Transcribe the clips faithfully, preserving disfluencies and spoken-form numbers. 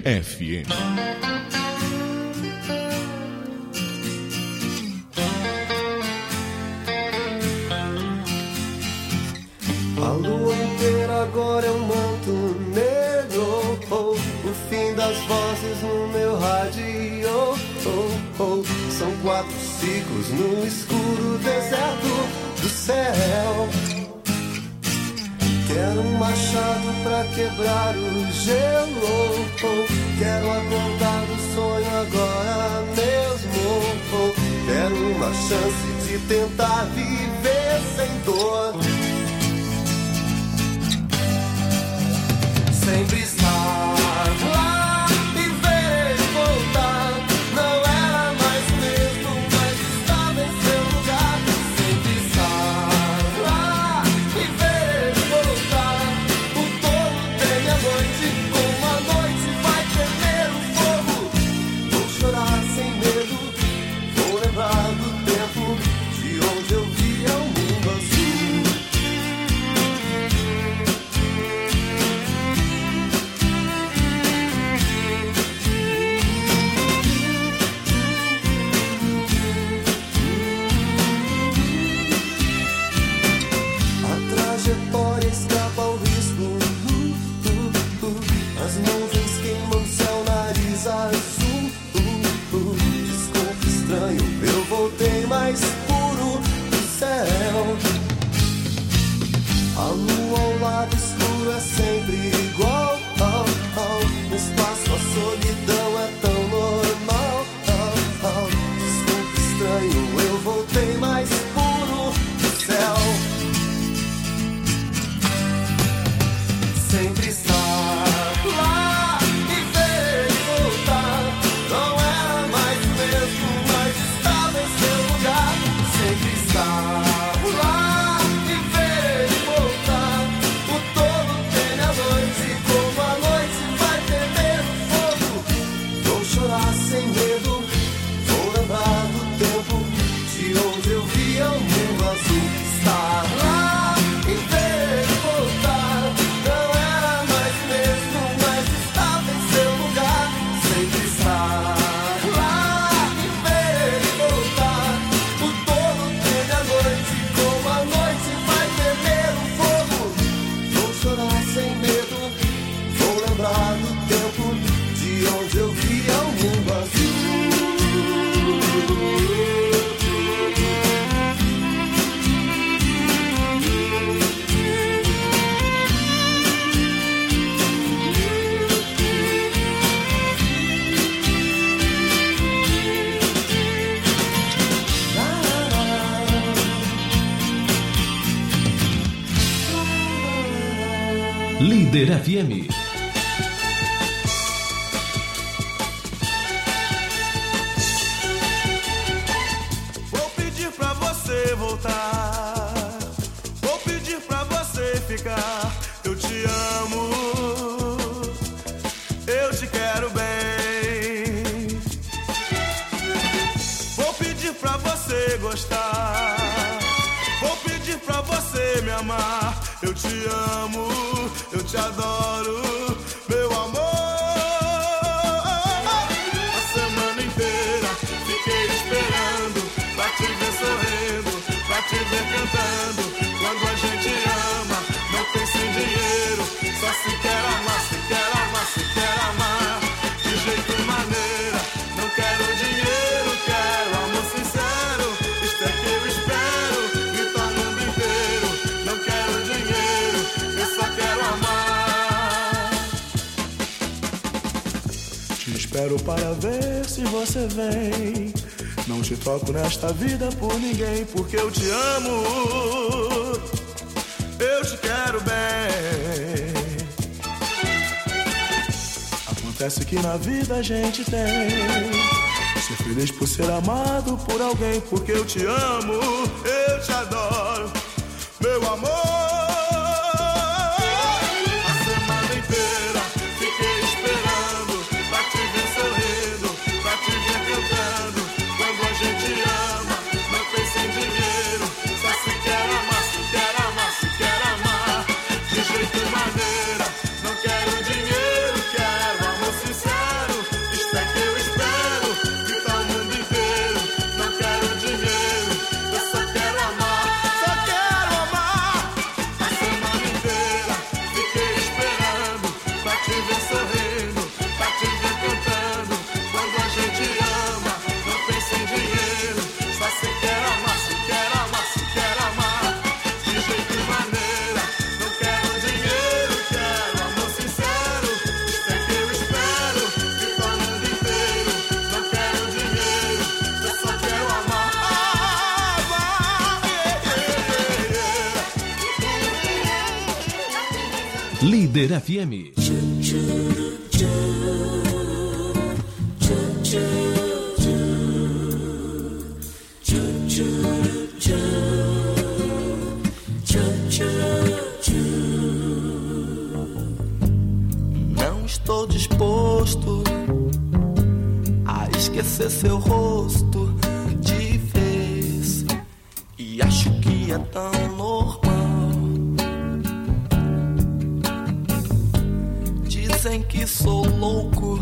F M. A lua inteira agora é um manto negro, oh, o fim das vozes no meu rádio, oh, oh, são quatro ciclos no escuro deserto do céu. Quero um machado pra quebrar o gelo, oh, quero acordar do sonho agora mesmo, oh, quero uma chance de tentar viver sem dor. Sempre estar lá e ver ele voltar. Não era mais o mesmo, mas estava em seu lugar. Sempre estar lá e ver ele voltar. O tolo tem a noite, como a noite vai temer o fogo. Vou chorar sem medo, vou lembrar do tempo de onde eu via o mundo azul. Trajetória escapa ao risco, uh, uh, uh. As nuvens queimam céu, nariz azul, uh, uh. Desculpe estranho, eu voltei mais puro do céu. A lua ao lado escuro é sempre igual, oh, oh. No espaço a solidão é tão normal, oh, oh. Desculpe estranho, eu voltei mais puro do céu. Sempre estar lá e ver ele voltar. Não era mais o mesmo, mas estava em seu lugar. Sempre estar lá e ver ele voltar. O tolo teme a noite, como a noite vai temer o fogo. Vou chorar sem medo, vou lembrar do tempo de onde eu via o mundo azul. Estar lá e ver ele voltar. Sem medo, vou lembrar do tempo de onde eu via o mundo azul. Líder F M. Vou pedir pra você voltar, vou pedir pra você ficar. Eu te amo, eu te quero bem. Vou pedir pra você gostar, vou pedir pra você me amar. Eu te amo, eu te adoro, meu amor. A semana inteira fiquei esperando pra te ver sorrindo, pra te ver cantando. Quando a gente ama, não pensa em dinheiro, só se quer amar, se quer amar, se quer amar. De jeito e maneira, não quero dinheiro, quero amor sincero. Isto é que eu espero, gritar no mundo inteiro. Não quero dinheiro, eu só quero amar. Te espero para ver se você vem. Não te troco nesta vida por ninguém, porque eu te amo, eu te quero bem. Acontece que na vida a gente tem ser feliz por ser amado por alguém, porque eu te amo, eu te adoro, meu amor. A semana inteira fiquei esperando pra te ver sorrindo, pra te ver cantando. Quando a gente ama, não pensa em dinheiro, só se quer amar, se quer amar, se quer amar. De jeito e maneira, não quero dinheiro, quero amor sincero. Líder F M. Não estou disposto a esquecer seu rosto de vez, e acho que é tão normal. Dizem que sou louco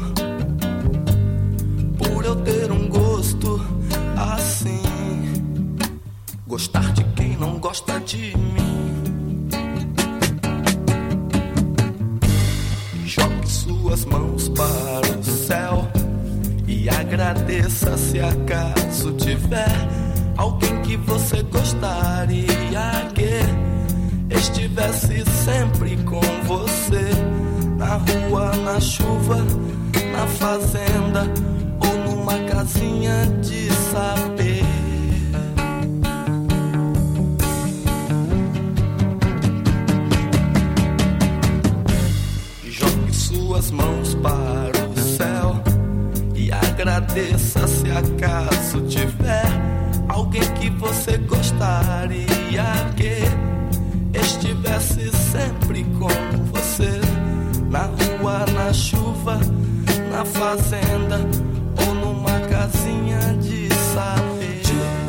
por eu ter um gosto assim, gostar de quem não gosta de mim. Jogue suas mãos para o céu e agradeça se acaso tiver alguém que você gostaria que estivesse sempre com você, na rua, na chuva, na fazenda ou numa casinha de saber. Jogue suas mãos para o céu e agradeça se acaso tiver alguém que você gostaria que estivesse sempre com você, na rua, na chuva, na fazenda ou numa casinha de saber.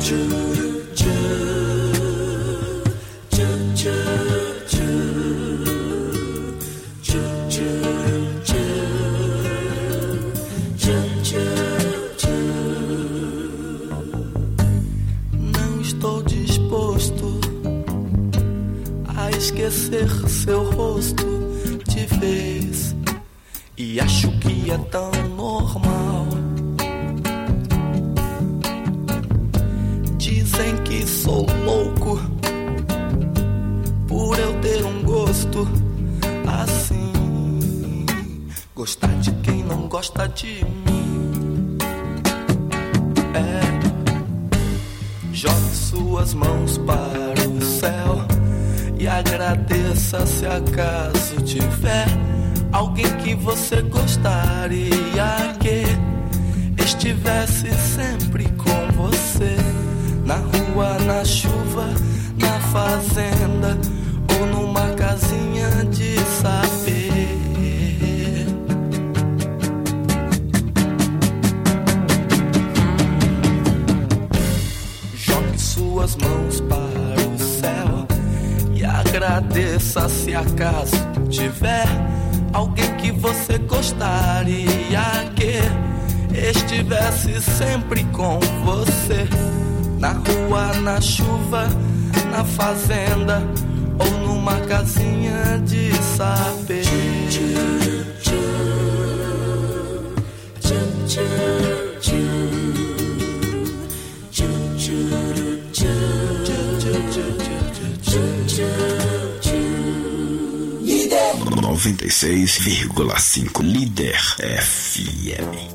Não estou disposto a esquecer seu rosto de vez, e acho que é tão normal. Dizem que sou louco por eu ter um gosto assim, gostar de quem não gosta de mim. É, jogue suas mãos para o céu e agradeça se acaso tiver alguém que você gostaria que estivesse sempre com você, na rua, na chuva, na fazenda ou numa casinha de saber. Jogue suas mãos para o céu e agradeça se acaso tiver alguém que você gostaria que estivesse sempre com você, na rua, na chuva, na fazenda ou numa casinha de saber. noventa e seis vírgula cinco Líder F M.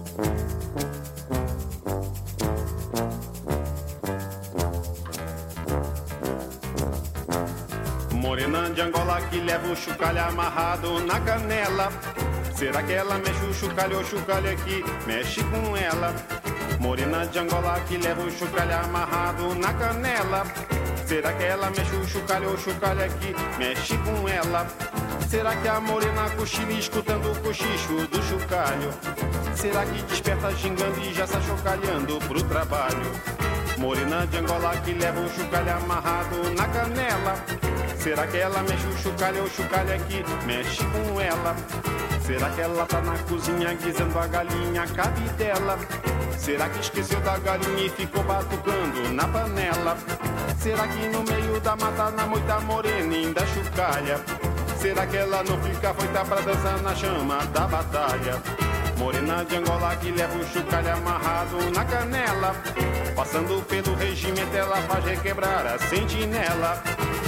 Morena de Angola que leva o chocalho amarrado na canela. Será que ela mexe o chocalho ou o chocalho aqui mexe com ela? Morena de Angola que leva o chocalho amarrado na canela. Será que ela mexe o chocalho ou o chocalho aqui mexe com ela? Será que a morena cochila escutando o cochicho do chocalho? Será que desperta gingando e já sai chocalhando pro trabalho? Morena de Angola que leva o chocalho amarrado na canela. Será que ela mexe o chocalho ou o chocalho aqui mexe com ela? Será que ela tá na cozinha guisando a galinha cabe dela? Será que esqueceu da galinha e ficou batucando na panela? Será que no meio da mata na moita morena ainda chocalha? Será que ela não fica foita pra dançar na chama da batalha? Morena de Angola que leva o chocalho amarrado na canela. Passando pelo regimento ela faz requebrar a sentinela.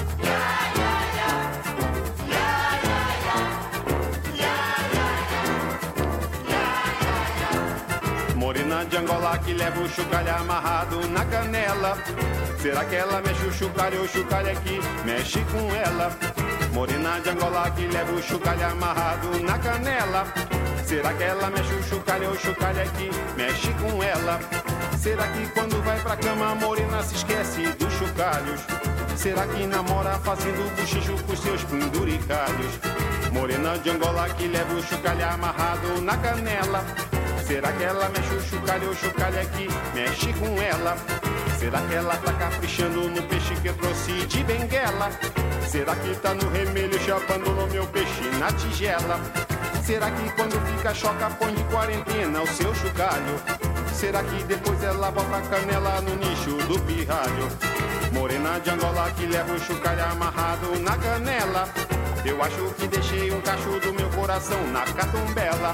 Morena de Angola que leva o chocalho amarrado na canela. Será que ela mexe o chocalho ou o chocalho aqui mexe com ela? Morena de Angola que leva o chocalho amarrado na canela. Será que ela mexe o chocalho ou o chocalho é que mexe com ela? Será que quando vai pra cama a morena se esquece dos chocalhos? Será que namora fazendo buchicho com seus penduricalhos? Morena de Angola que leva o chocalho amarrado na canela. Será que ela mexe o chocalho ou o chocalho é que mexe com ela? Será que ela tá caprichando no peixe que eu trouxe de Benguela? Será que tá no remelho chapando no meu peixe na tigela? Será que quando fica choca põe de quarentena o seu chocalho? Será que depois ela bota a canela no nicho do pirralho? Morena de Angola que leva o chocalho amarrado na canela. Eu acho que deixei um cacho do meu coração na catumbela.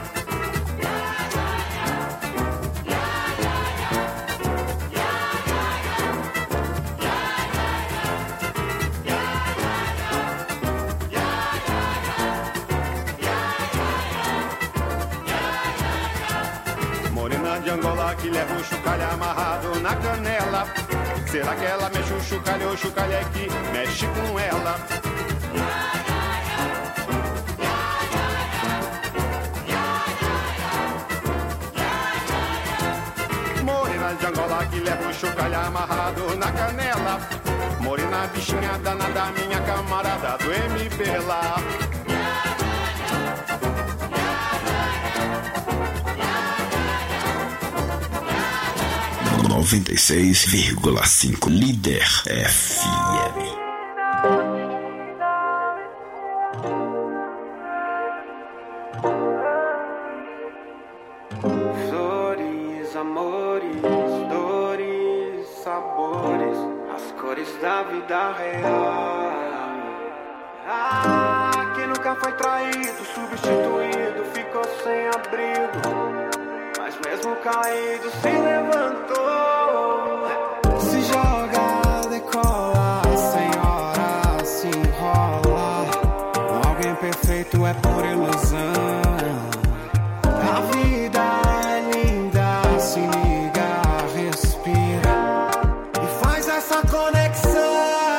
Morena de Angola que leva o chocalho amarrado na canela. Será que ela mexe o chocalho ou o chocalho é que mexe com ela? Morena de Angola que leva o chocalho amarrado na canela. Morena bichinha danada, minha camarada do M P lá. noventa e seis vírgula cinco Líder F M. Flores, amores, dores, sabores, as cores da vida real. Ah, quem nunca foi traído, substituído, ficou sem abrigo, mas mesmo caído se levantou. Se joga, decola, senhora, se enrola. Alguém perfeito é por ilusão. A vida é linda, se liga, respira e faz essa conexão.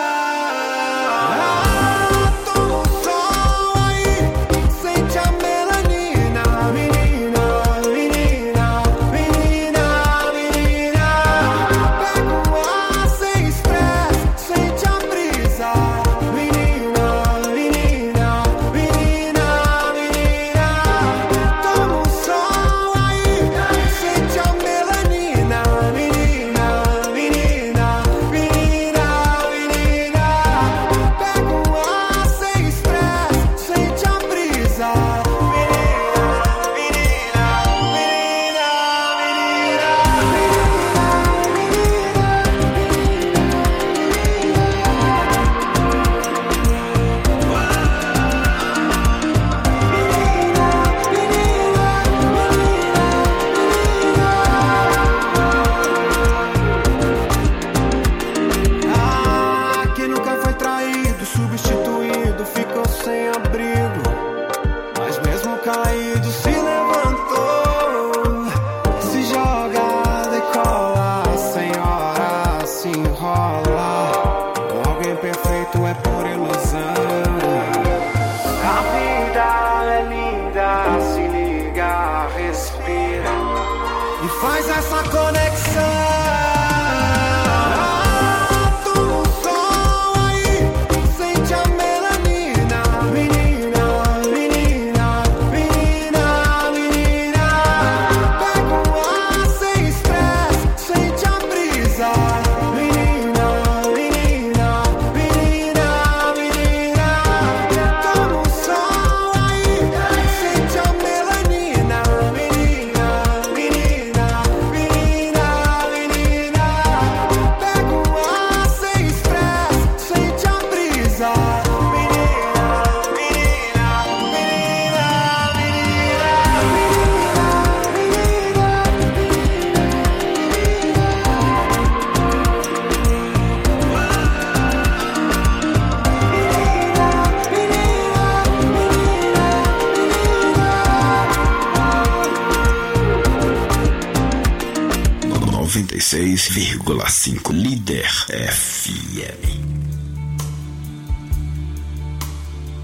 noventa e seis vírgula cinco Líder F M.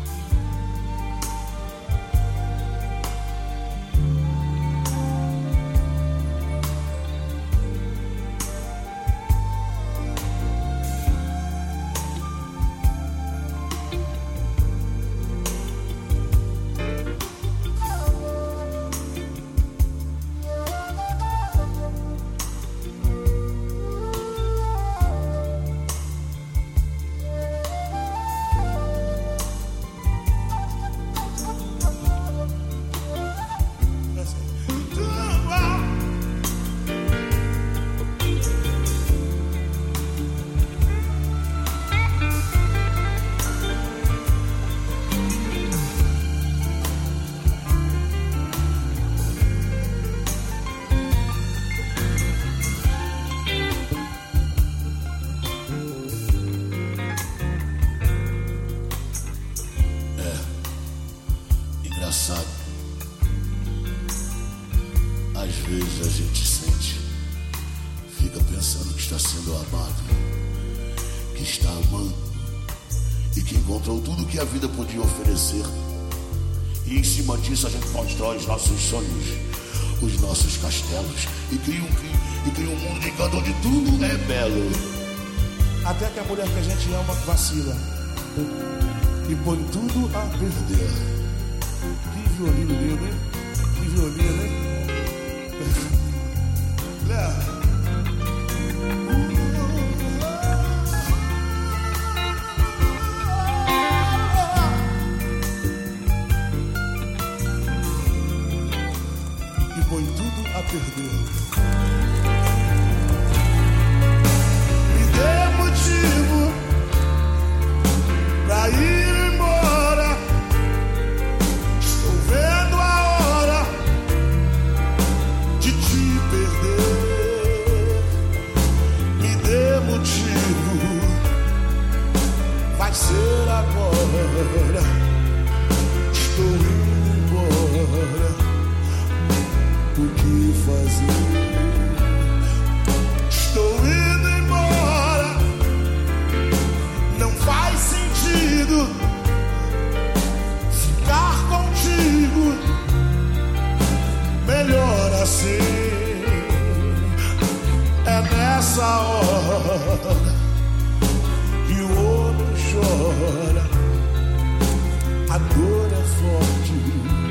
inocente fica pensando que está sendo amado, que está amando e que encontrou tudo que a vida podia oferecer. E em cima disso a gente constrói os nossos sonhos, os nossos castelos e cria um, e cria um mundo de encanto onde tudo é belo. Até que a mulher que a gente ama vacila e põe tudo a perder. Que violino lindo, hein? Que violino, hein? Léo. E põe tudo a perder. Me dê motivo pra ir embora. Estou vendo a hora de te perder. Me dê motivo, vai ser agora. Estou indo embora. O que fazer? Estou indo embora. Não faz sentido ficar contigo. Melhor assim. É nessa hora que o outro chora. A dor é forte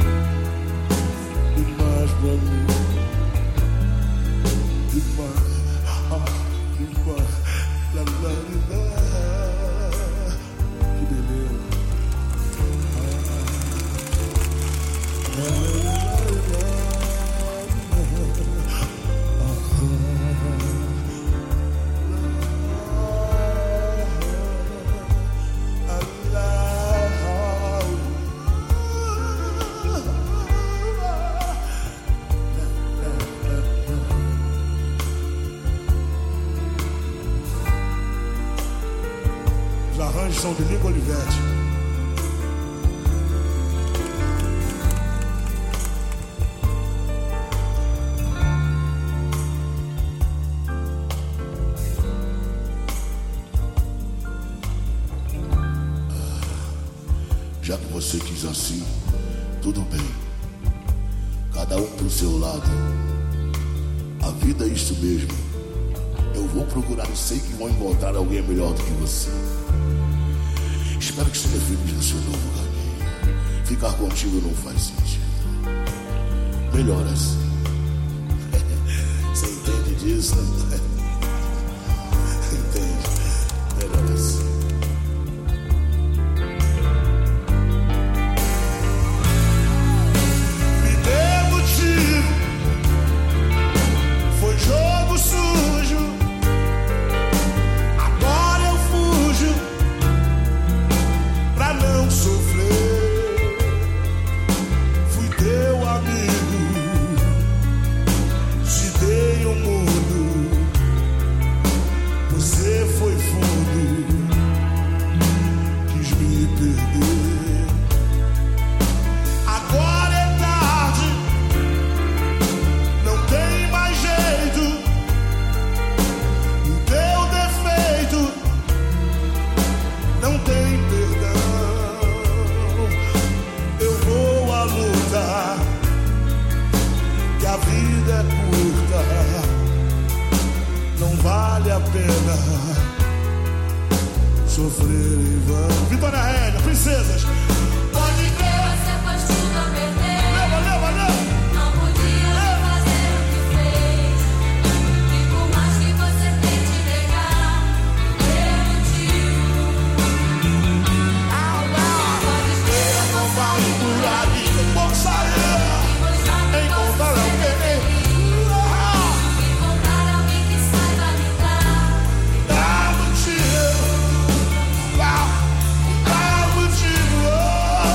demais pra mim. Demais, ah, demais. La, la, la. Que beleza. Ah, la, la, la, la. Os arranjos são de Nico Olivetti. Já que você quis assim, tudo bem. Cada um pro seu lado. A vida é isso mesmo. Eu vou procurar e sei que vou encontrar alguém melhor do que você. Espero que esteja feliz no seu novo caminho. Ficar contigo não faz sentido. Melhor assim. Você entende disso? Entende? Melhor assim. Me dê motivo. Foi jogo sujo. Agora eu fujo pra não sofrer. Fui teu amigo, te dei o mundo. Você foi fundo, quis me perder. Agora é tarde, não tem mais jeito. O teu defeito não tem perdão. Eu vou à luta, que a vida é curta. Não vale a pena sofrer em vão. Vitória Régia, princesas. Pode crer, você pôs tudo a perder. Leva, leva, leva. Não podia fazer o que fez. E por mais que você tente negar, eu motivo. Pode crer, eu Não vou vai sair por por aí, aí. eu vou sair. E mostrar que Encontrar você alguém. é feliz. Encontrar alguém que saiba me dar. Dá motivo, dá, dá motivo.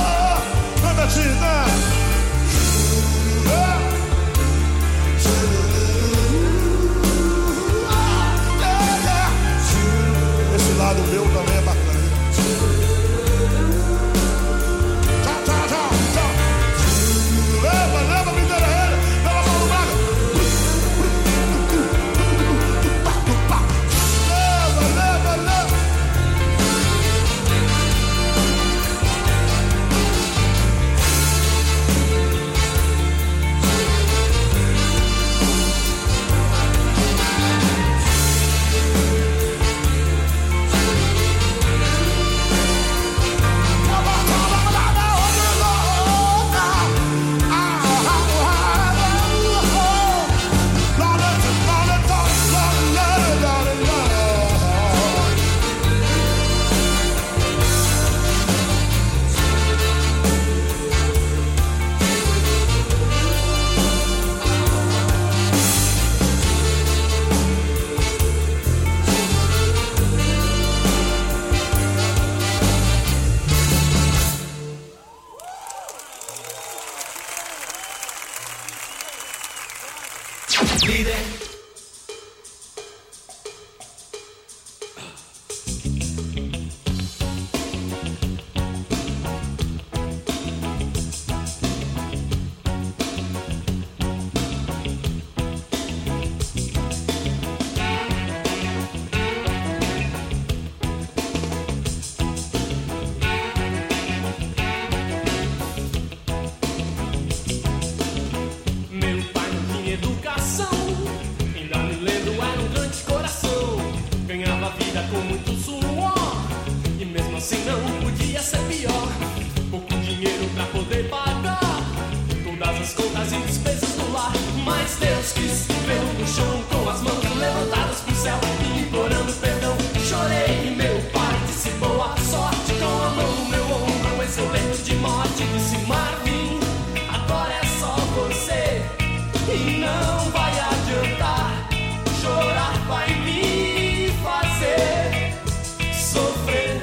e despesas do lar. Mas Deus quis vê-lo no chão, com as mãos levantadas pro céu, implorando perdão. Chorei e meu pai disse boa sorte, com a mão no meu ombro, em seu leito de morte. Disse Marvin, agora é só você, e não vai adiantar. Chorar vai me fazer sofrer.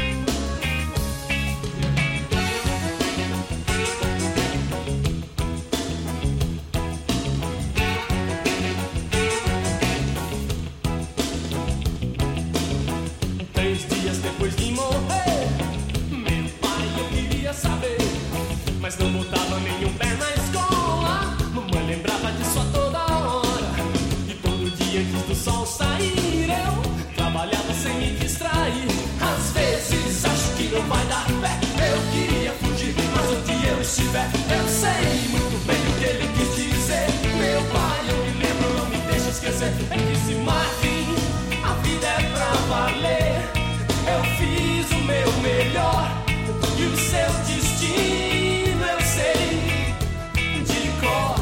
Três dias depois de morrer, meu pai eu queria saber, mas não botava nenhum pé na escola. Mamãe lembrava disso a toda hora, e todo dia antes do sol sair eu trabalhava sem me distrair. Às vezes acho que não vai dar pé, eu queria fugir, mas onde eu estiver eu sei muito bem o que ele quis dizer. Meu pai, eu me lembro, não me deixa esquecer. Ele disse Marvin, a vida é pra valer, eu fiz o meu melhor, e o seu destino eu sei de cor.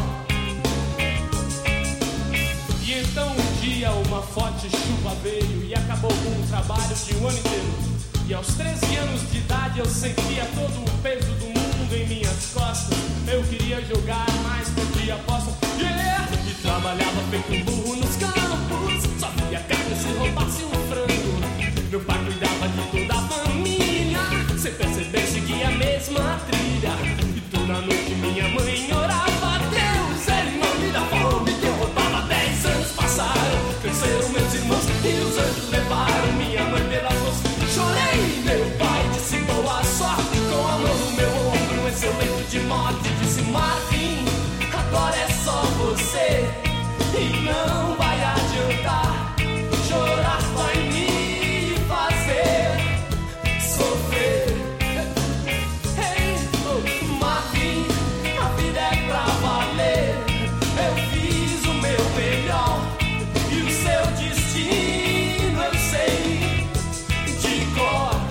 E então um dia uma forte chuva veio e acabou com o trabalho de um ano inteiro. E aos treze anos de idade eu sentia todo o peso do mundo em minhas costas. Eu queria jogar, mas perdi a aposta. Yeah! E trabalhava feito um burro nos campos, só via carne se roubasse um frango. Meu pai cuidava de toda a família, sem perceber seguia a mesma trilha. E toda noite minha mãe orava a Deus, ele não me dá fome que eu roubava. Dez anos passaram, cresceram meus irmãos, e os anjos levaram minha mãe pelas mãos. Chorei, meu pai disse boa sorte, com a mão no meu ombro, em seu leito de morte. Disse Marvin, agora é só você, e não vai adiantar. Chorar vai me fazer sofrer. Hey, oh, Marvin, a vida é pra valer, eu fiz o meu melhor, e o seu destino eu sei de cor.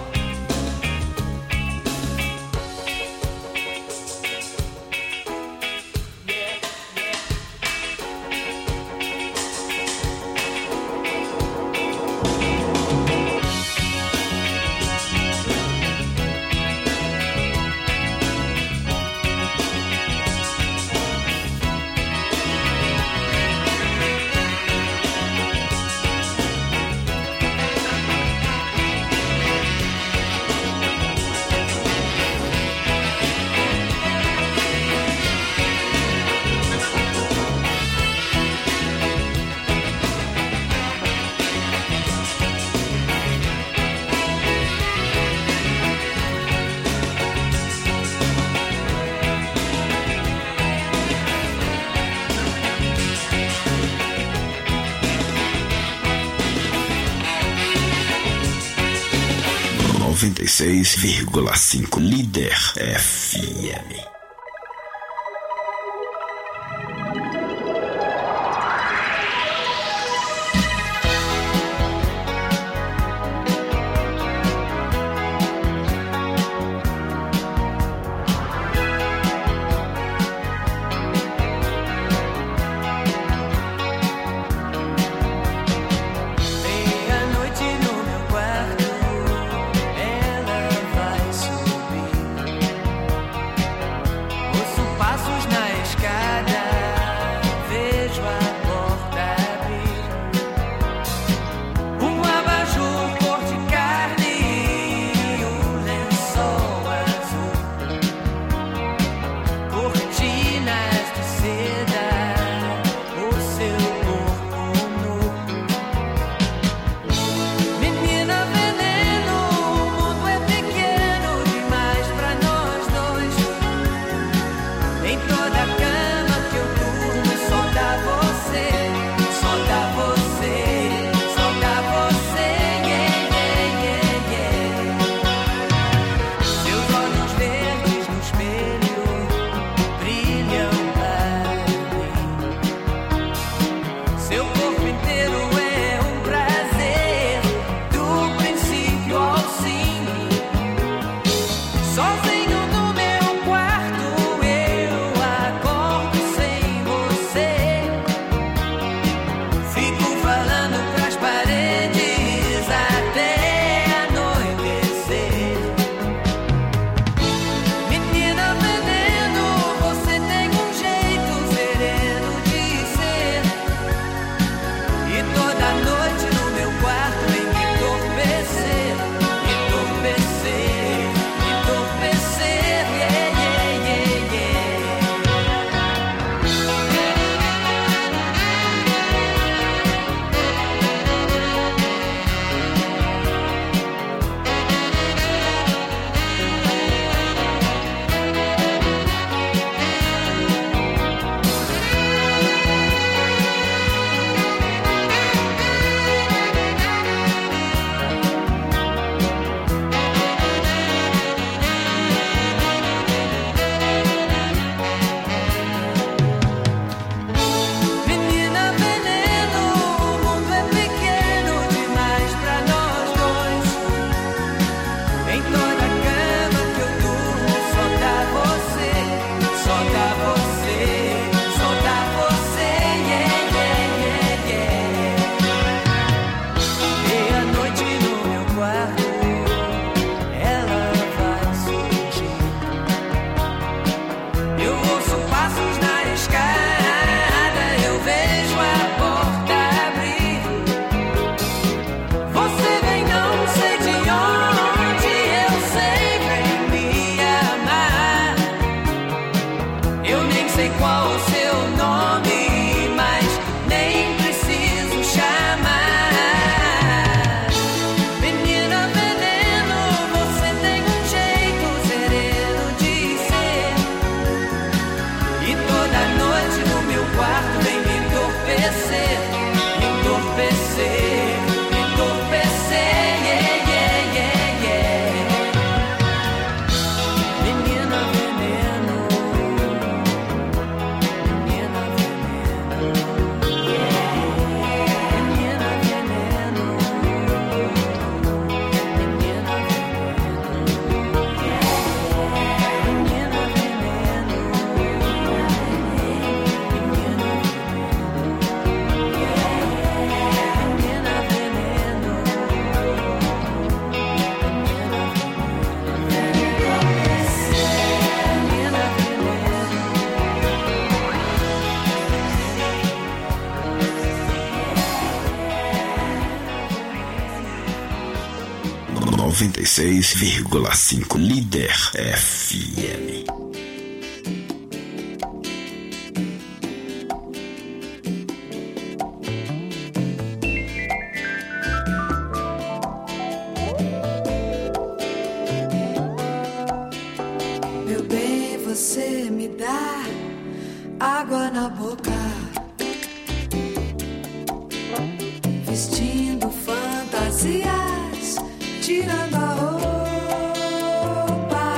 noventa e seis vírgula cinco Líder F M. Meia-noite no meu quarto, ela vai subir. Sozinho no meu quarto eu acordo noventa e seis vírgula cinco Líder F M. Meu bem, você me dá água na boca, vestindo fantasias, tirando a roupa,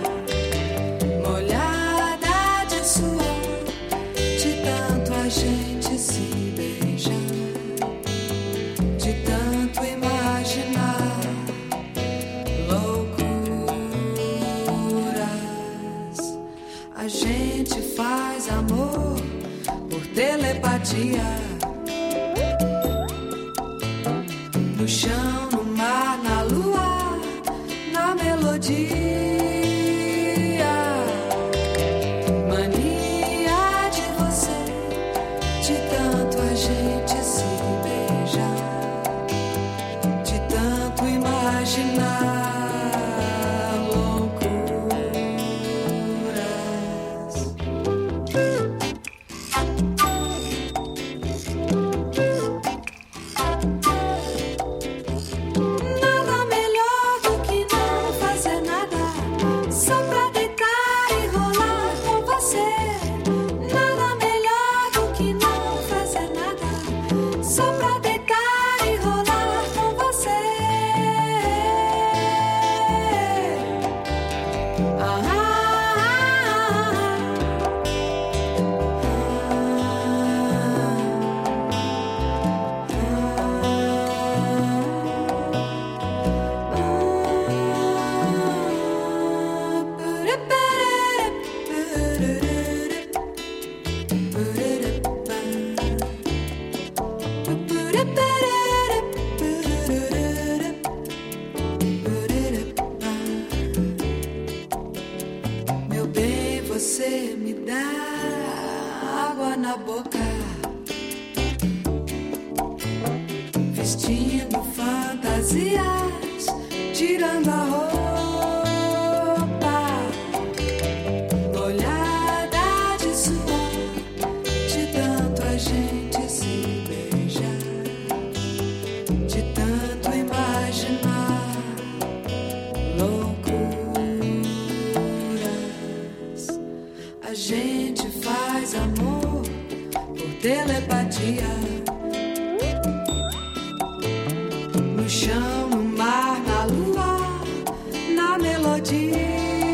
molhada de suor, de tanto a gente se beijar, de tanto imaginar loucuras. A gente faz amor por telepatia, no chão, no mar, na lua, na melodia. Mania de você, de tanto a gente se beijar, de tanto imaginar loucuras. Nada melhor do que não fazer nada, só pra deitar e rolar com você. Nada melhor do que não fazer nada, só pra deitar e rolar com você. Ah, ah, meu bem, você me dá água na boca, vestindo fantasias, tirando a roupa, molhada de suor, de tanto a gente se beijar, de tanto imaginar loucuras. A gente faz amor por telepatia, no chão, no mar, na lua, na melodia.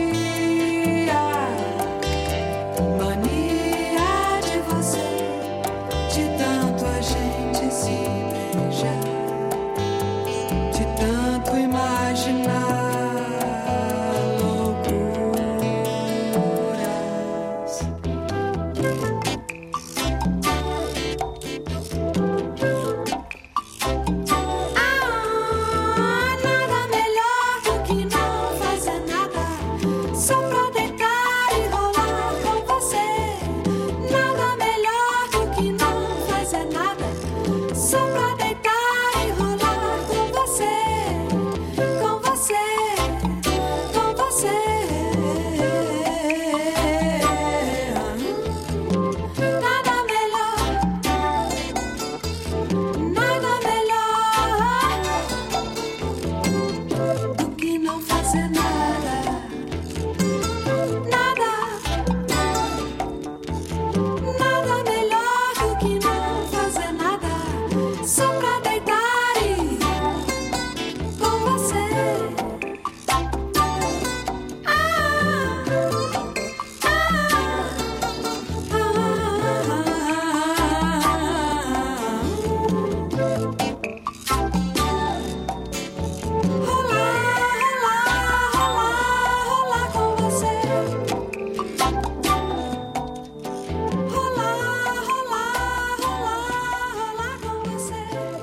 Mania de você, de tanto a gente se beijar, de tanto imaginar loucuras. Ah, nada melhor do que não fazer nada, só pra deitar e rolar com você. Nada melhor do que não fazer nada, só pra deitar e rolar com você. Com você, com você. Nada melhor, nada melhor do que não fazer nada. Nada, nada melhor do que não fazer nada, só pra deitar e com você. Ah, rolar com você. Rolar, rolar, rolar, rolar com você.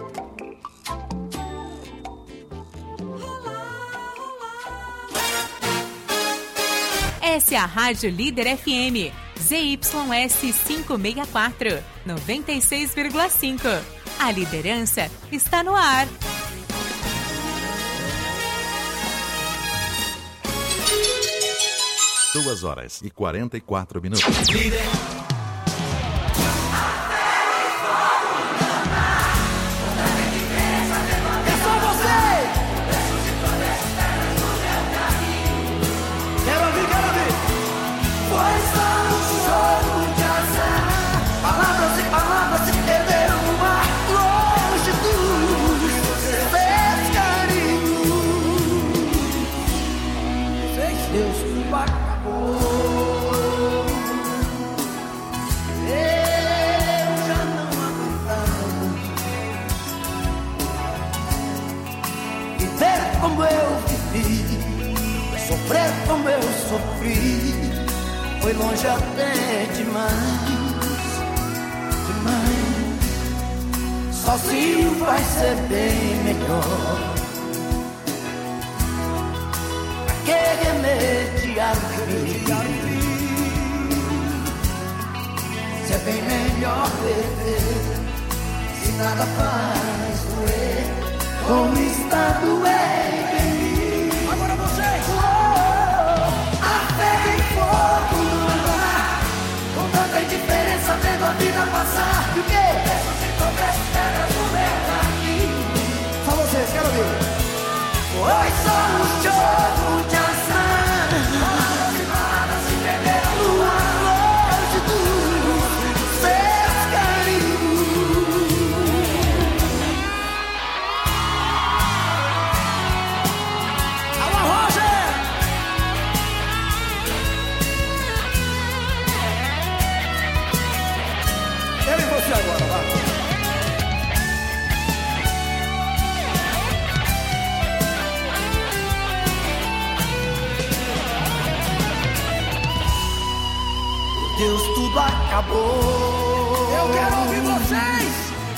Essa é a Rádio Líder F M, Z Y S quinhentos e sessenta e quatro, noventa e seis vírgula cinco. A liderança está no ar. duas horas e quarenta e quatro minutos. Palavras e palavras se perderam no mar, longe dos seus carinhos. Deus, tudo acabou. Eu já não aguentava viver como eu vivi, sofrer como eu sofri. Foi longe até demais. Sozinho vai ser bem melhor. Pra que remediar o fim? Se é bem melhor perder, se nada faz doer, como está doendo em mim. Agora vocês! Oh, a fé em fogo no andar, com tanta indiferença vendo a vida passar. E o quê? Só vocês, quero ouvir. Foi só um jogo de azar. Palavras e palavras se perderam no ar, longe dos seus carinhos. Alô, Roger! Eu e você agora, vai. Deus, tudo acabou. Eu quero ouvir vocês.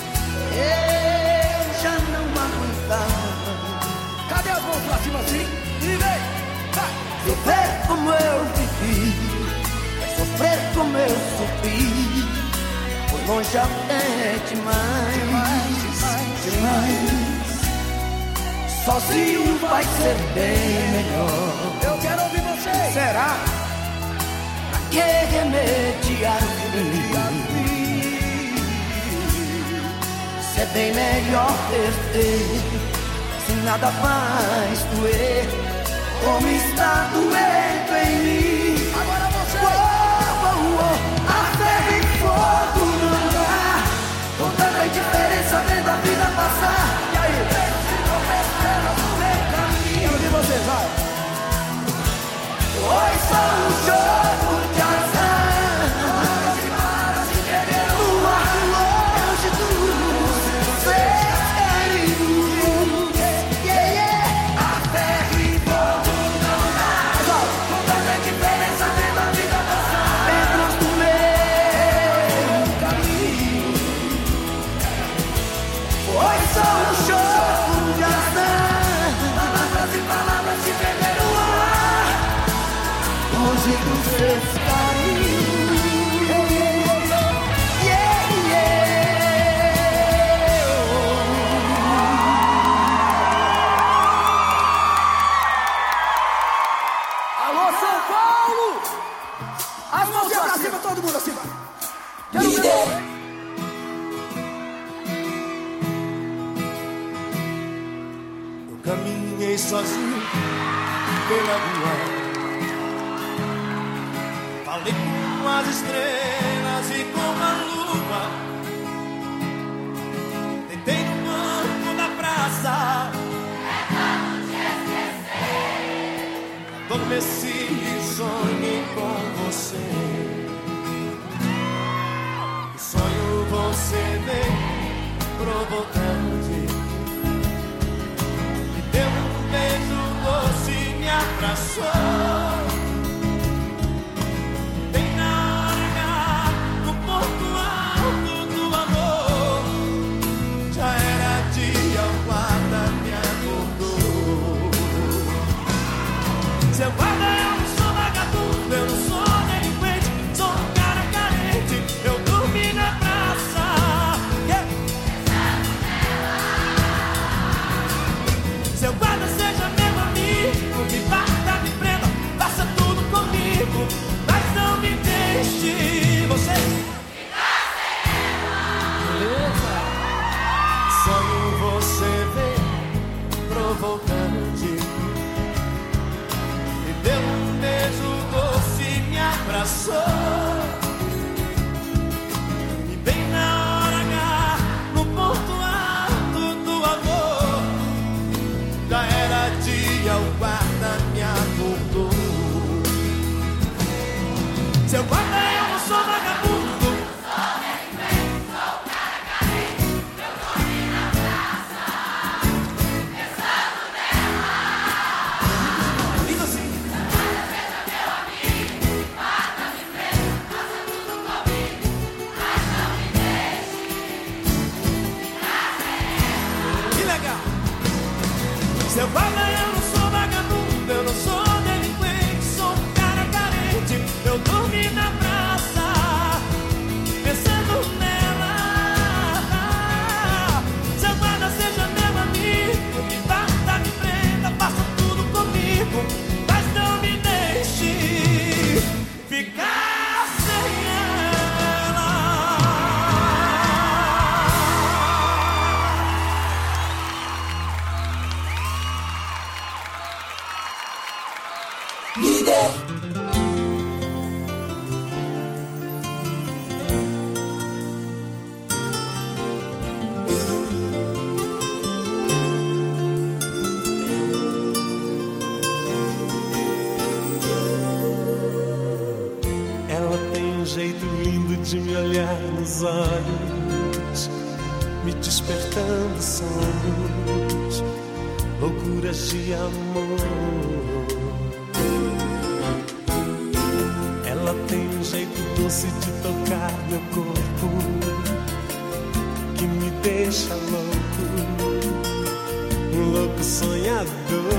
Eu já não aguentava. Cadê as mãos pra cima assim? E vem, vai. Viver como eu vivi, sofrer como eu sofri. Foi longe até demais, demais, demais. Sozinho vai ser bem melhor. Eu quero ouvir vocês. Será? Que remediar o fim? Se é bem melhor perder, se nada faz doer, como está doendo em mim. Agora você! Oh, oh, oh, a fé em fogo no andar, com tanta indiferença vendo a vida passar. E aí? Se tropeçar no meu caminho. Eu vi vocês, vai! Foi só um jogo de azar. Palavras e palavras se perderam no ar, longe dos seus carinhos. Yeah, yeah. A fé e fogo não dá. Com tanta diferença vendo a vida passar. Pedras do meu caminho. Foi só um jogo de azar. Palavras e palavras se perderam no ar, longe dos seus carinhos. Yeah, yeah. Alô, São Paulo! As mãos pra cima, todo mundo assim, vai. Quero ver. Eu caminhei sozinho pela rua, falei com as estrelas e com a lua, deitei no banco da praça, adormeci e sonhei com você. O sonho você veio provocante, me deu um beijo doce e me abraçou. Seu guarda, eu não sou vagabundo, eu não sou delinquente, sou um cara carente, eu dormi na praça. Yeah. Seu guarda seja meu amigo, me bata, me prenda, Seu pai, eu não sou vagabundo, eu não sou delinquente, sou um cara carente. Eu dormi na praça, pensando nela. Seu guarda seja meu amigo, me bata, me prenda, faça tudo comigo, mas não me deixe ficar sem ela. Líder. Ela tem um jeito lindo de me olhar nos olhos, me despertando sonhos, loucuras de amor. Ela tem um jeito doce de tocar meu corpo, que me deixa louco, um louco sonhador.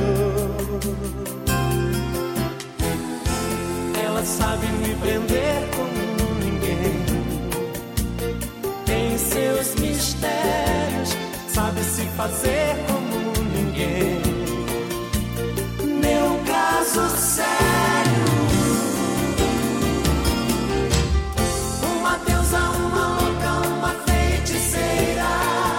Ela sabe me prender como ninguém, tem seus mistérios, sabe se fazer como ninguém. Meu caso sério, uma deusa, uma louca, uma feiticeira.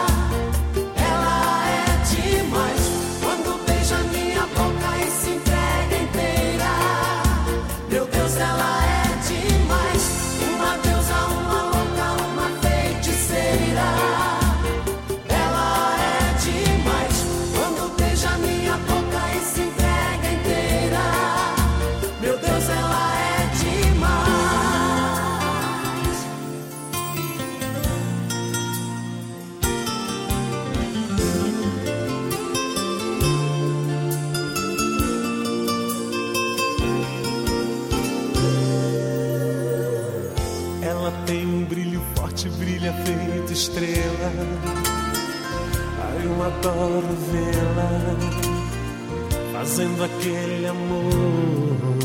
Ela é demais quando beija minha boca e se entrega inteira. Meu Deus, ela é demais, uma deusa, uma louca, uma feiticeira. Ela é demais quando beija minha boca e se entrega inteira. Meu Deus, ela é demais. Ela tem um brilho forte, brilha feito estrela. Ai, eu adoro vê-la fazendo aquele amor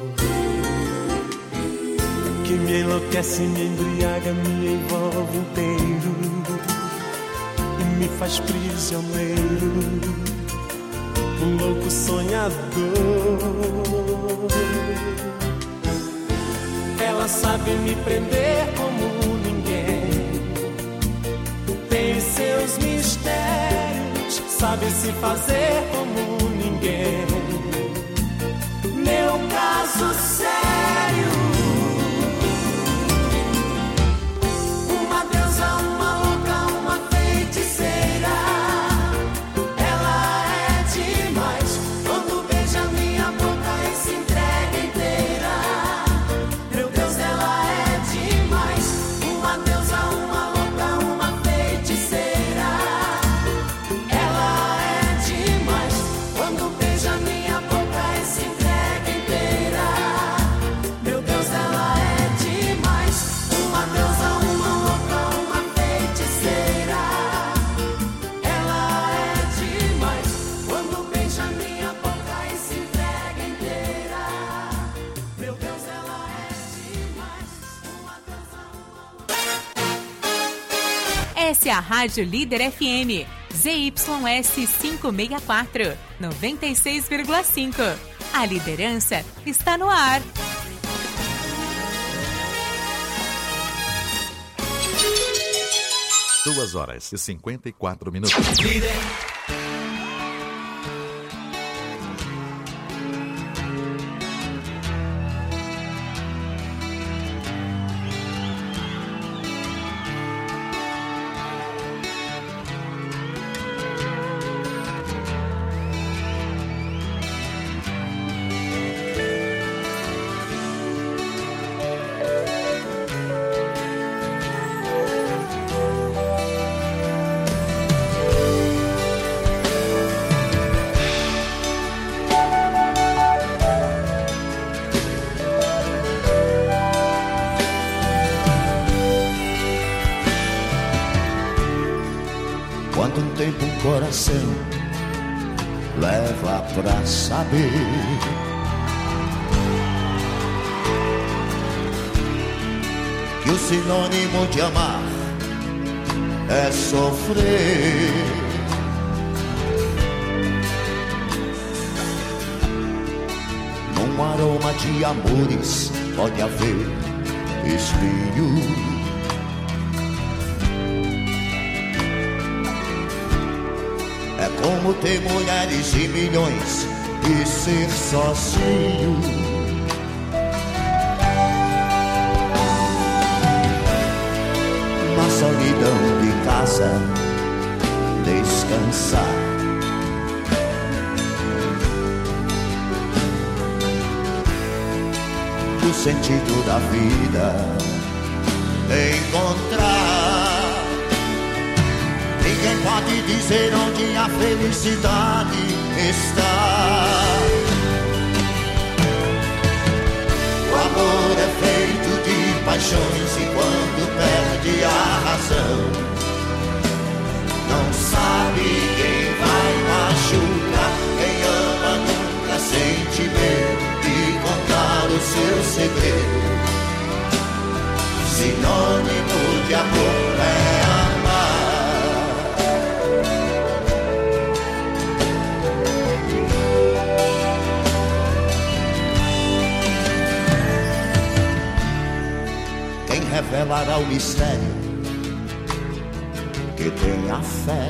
que me enlouquece, me embriaga, me envolve inteiro e me faz prisioneiro, um louco sonhador. Ela sabe me prender como ninguém, tem seus mistérios, sabe se fazer como ninguém. Meu caso sério, uma deusa, uma louca, uma feiticeira. Ela é demais quando beija minha boca e se entrega inteira. Meu Deus, ela é demais, uma deusa, uma louca, uma feiticeira. Ela é demais quando beija minha boca e se entrega inteira. Meu Deus, ela é demais, uma deusa, uma louca, uma feiticeira. Ela é demais quando beija minha boca e se entrega inteira. Meu Deus, ela é demais, uma deusa, uma... Essa é a Rádio Líder F M, Z Y S quinhentos e sessenta e quatro, noventa e seis vírgula cinco. A liderança está no ar. Duas horas e cinquenta e quatro minutos. Quanto tempo um coração leva pra saber que o sinônimo de amar é sofrer. Num aroma de amores pode haver espinho. É como ter mulheres e milhões e ser sozinho. Na solidão de casa, descansar. O sentido da vida encontrar. Ninguém pode dizer onde a felicidade está. O amor é feito de paixões e quando perde a razão, não sabe quem vai machucar. Quem ama nunca sente medo de contar o seu segredo. Sinônimo de amor é amar. Quem revelará o mistério que tem a fé?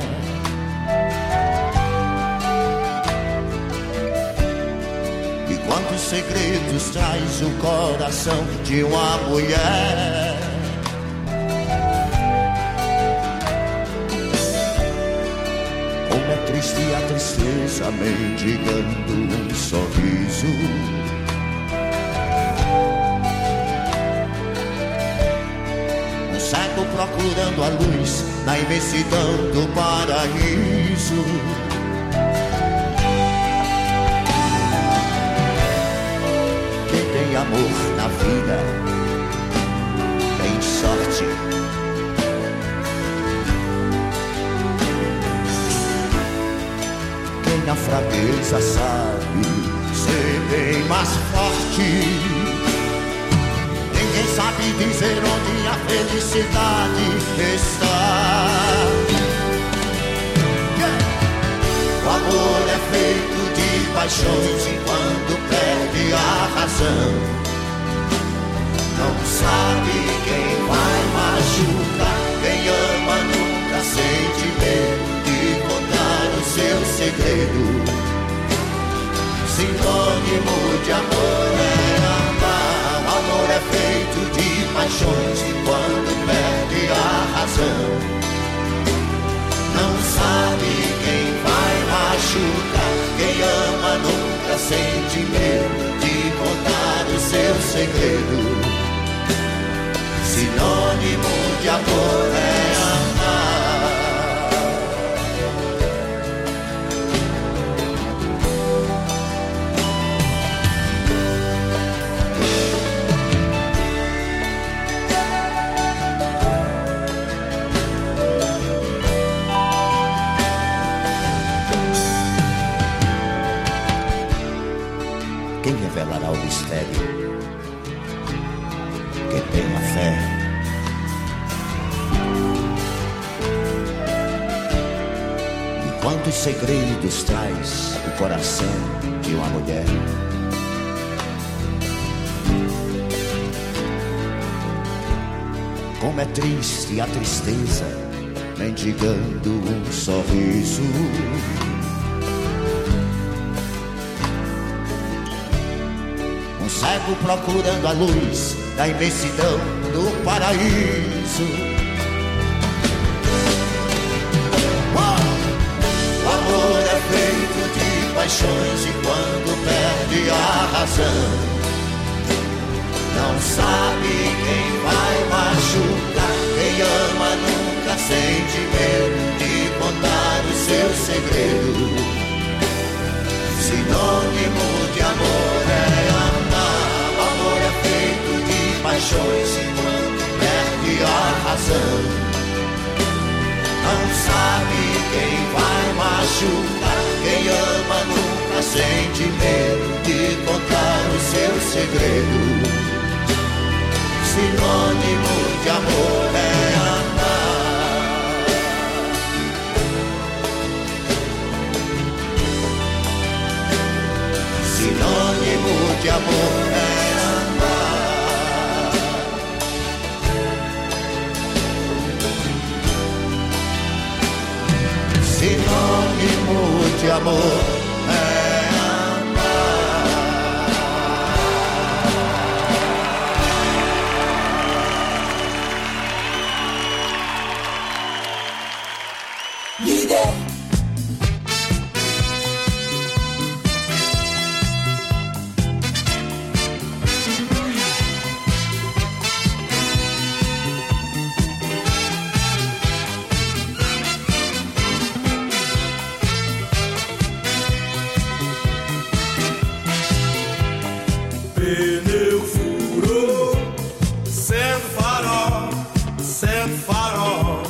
E quantos segredos traz o coração de uma mulher? Como é triste a tristeza mendigando um sorriso. Cego procurando a luz na imensidão do paraíso. Quem tem amor na vida tem sorte. Quem na fraqueza sabe ser bem mais forte. Ninguém sabe dizer onde a felicidade está. O amor é feito de paixões e quando perde a razão, não sabe quem vai machucar. Quem ama nunca sente medo de contar o seu segredo. Sinônimo de amor é amar. O amor é feito de paixões e quando perde a razão, não sabe quem vai machucar. Quem ama nunca sente medo de contar o seu segredo. Sinônimo de amor é amar. Quem revelará o mistério que tem a fé? E quantos segredos traz o coração de uma mulher? Como é triste a tristeza mendigando um sorriso. Cego procurando a luz da imensidão do paraíso. Oh! O amor é feito de paixões e quando perde a razão, não sabe quem vai machucar. Quem ama nunca sente medo de contar o seu segredo. Sinônimo de amor é amar. Paixões e quando perde a razão, não sabe quem vai machucar. Quem ama segredo. Sinônimo de amor é amar. Sinônimo de amor é amar. Sinônimo de amor é Líder. Pneu furou, sendo farol, sendo farol.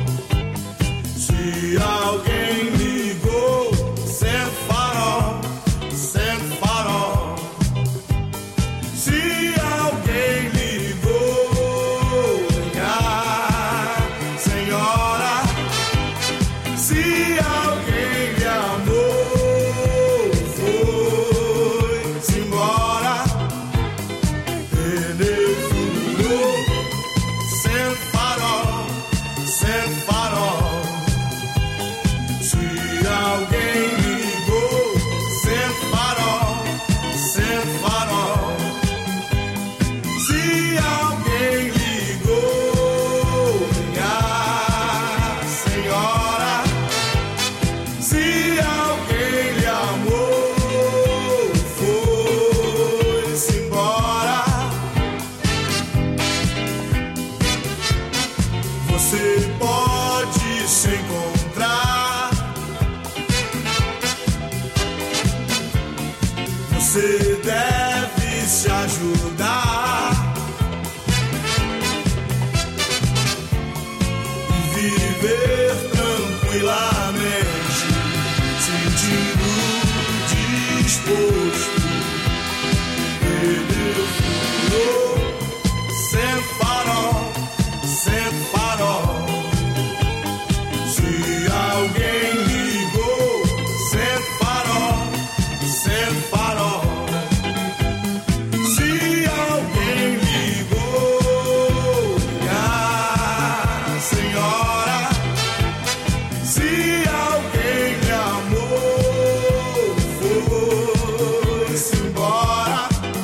Se alguém ligou, sendo farol, sendo farol. Se alguém ligou, minha senhora. Se alguém lhe amou, foi-se embora. Pneu furou, sendo farol, sendo farol. Se alguém ligou, sendo farol, sendo farol. Se alguém ligou, minha senhora. Se alguém lhe amou, foi-se embora. Você pode se encontrar. Você deve se ajudar e viver tranquilamente, sentindo disposto. Pneu furou, sendo farol, sendo farol. Se alguém ligou, sendo farol, sendo farol. Se alguém ligou, minha senhora. Se alguém lhe amou, foi-se embora.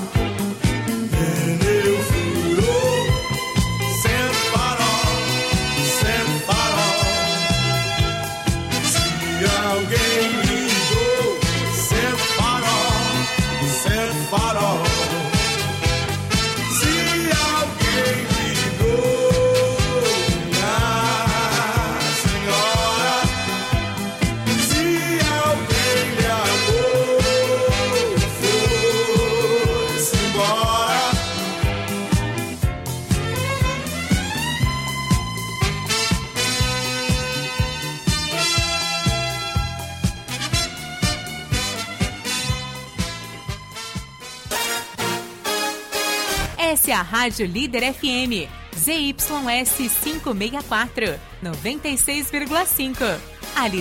Pneu furou, sendo farol, sendo farol. Se alguém ligou, sendo farol, sendo farol. Se alguém ligou, minha senhora. Se alguém lhe amou, foi-se embora. Essa é a Rádio Líder F M, Z Y S quinhentos e sessenta e quatro, noventa e seis vírgula cinco. A